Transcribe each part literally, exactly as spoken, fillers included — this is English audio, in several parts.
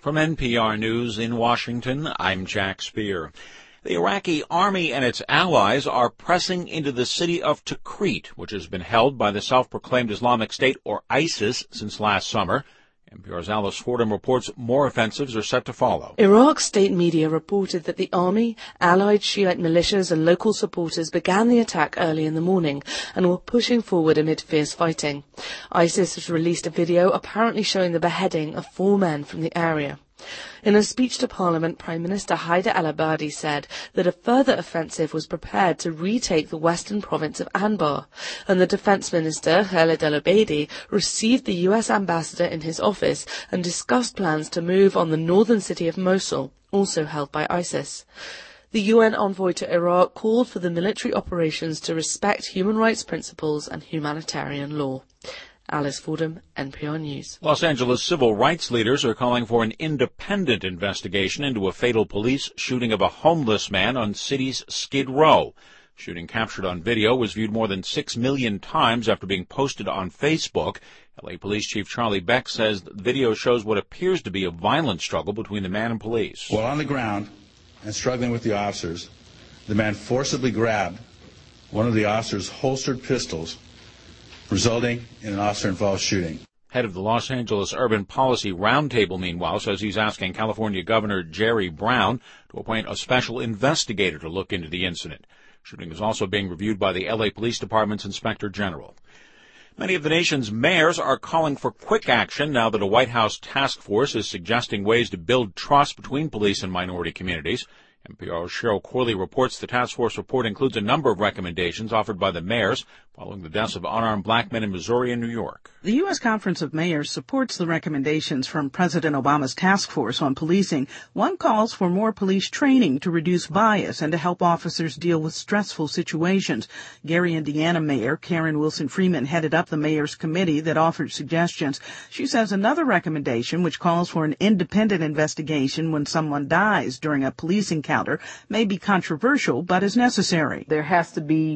From N P R News in Washington, I'm Jack Speer. The Iraqi army and its allies are pressing into the city of Tikrit, which has been held by the self-proclaimed Islamic State, or ISIS, since last summer. N P R's Alice Fordham reports more offensives are set to follow. Iraq's state media reported that the army, allied Shiite militias and local supporters began the attack early in the morning and were pushing forward amid fierce fighting. ISIS has released a video apparently showing the beheading of four men from the area. In a speech to Parliament, Prime Minister Haider al-Abadi said that a further offensive was prepared to retake the western province of Anbar, and the Defence Minister, Khalid al-Obeidi, received the U S ambassador in his office and discussed plans to move on the northern city of Mosul, also held by ISIS. The U N envoy to Iraq called for the military operations to respect human rights principles and humanitarian law. Alice Fordham, N P R News. Los Angeles civil rights leaders are calling for an independent investigation into a fatal police shooting of a homeless man on city's Skid Row. Shooting captured on video was viewed more than six million times after being posted on Facebook. L A Police Chief Charlie Beck says the video shows what appears to be a violent struggle between the man and police. While on the ground and struggling with the officers, the man forcibly grabbed one of the officers' holstered pistols, resulting in an officer-involved shooting. Head of the Los Angeles Urban Policy Roundtable, meanwhile, says he's asking California Governor Jerry Brown to appoint a special investigator to look into the incident. Shooting is also being reviewed by the L A Police Department's Inspector General. Many of the nation's mayors are calling for quick action now that a White House task force is suggesting ways to build trust between police and minority communities. N P R's Cheryl Corley reports the task force report includes a number of recommendations offered by the mayors following the deaths of unarmed black men in Missouri and New York. The U S Conference of Mayors supports the recommendations from President Obama's task force on policing. One calls for more police training to reduce bias and to help officers deal with stressful situations. Gary, Indiana Mayor Karen Wilson Freeman headed up the mayors committee that offered suggestions. She says another recommendation, which calls for an independent investigation when someone dies during a police encounter, may be controversial but is necessary. There has to be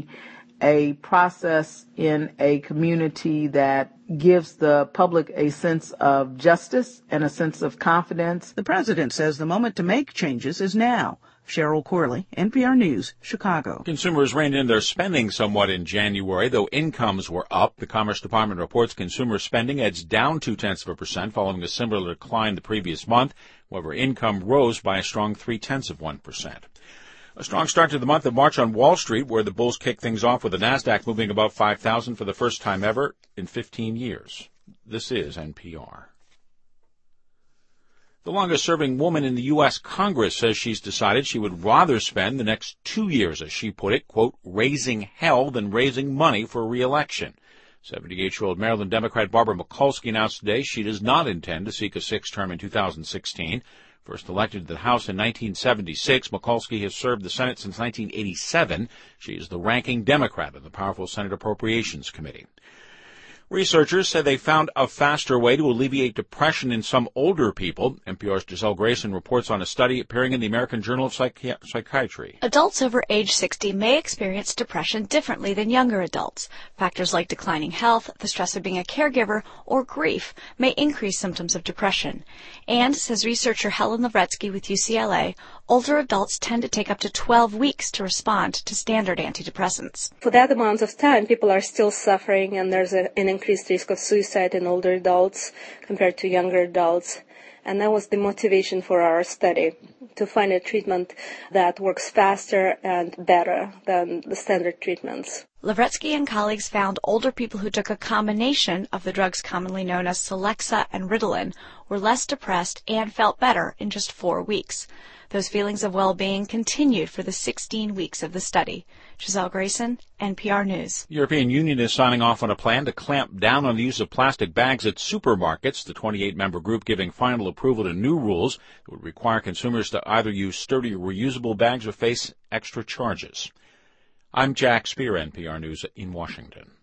a process in a community that gives the public a sense of justice and a sense of confidence. The president says the moment to make changes is now. Cheryl Corley, N P R News, Chicago. Consumers reined in their spending somewhat in January, though incomes were up. The Commerce Department reports consumer spending edged down two-tenths of a percent following a similar decline the previous month. However, income rose by a strong three-tenths of one percent. A strong start to the month of March on Wall Street, where the bulls kicked things off with the NASDAQ moving above five thousand for the first time ever in fifteen years. This is N P R. The longest-serving woman in the U S Congress says she's decided she would rather spend the next two years, as she put it, quote, raising hell than raising money for re-election. seventy-eight-year-old Maryland Democrat Barbara Mikulski announced today she does not intend to seek a sixth term in two thousand sixteen. First elected to the House in nineteen seventy-six, Mikulski has served the Senate since nineteen eighty-seven. She is the ranking Democrat of the powerful Senate Appropriations Committee. Researchers say they found a faster way to alleviate depression in some older people. N P R's Giselle Grayson reports on a study appearing in the American Journal of Psychi- Psychiatry. Adults over age sixty may experience depression differently than younger adults. Factors like declining health, the stress of being a caregiver, or grief may increase symptoms of depression. And, says researcher Helen Lavretsky with U C L A, older adults tend to take up to twelve weeks to respond to standard antidepressants. For that amount of time, people are still suffering, and there's a, an increased risk of suicide in older adults compared to younger adults. And that was the motivation for our study, to find a treatment that works faster and better than the standard treatments. Lavretsky and colleagues found older people who took a combination of the drugs commonly known as Celexa and Ritalin were less depressed and felt better in just four weeks. Those feelings of well-being continued for the sixteen weeks of the study. Giselle Grayson, N P R News. The European Union is signing off on a plan to clamp down on the use of plastic bags at supermarkets, the twenty-eight member group giving final approval to new rules that would require consumers to either use sturdy reusable bags or face extra charges. I'm Jack Speer, N P R News in Washington.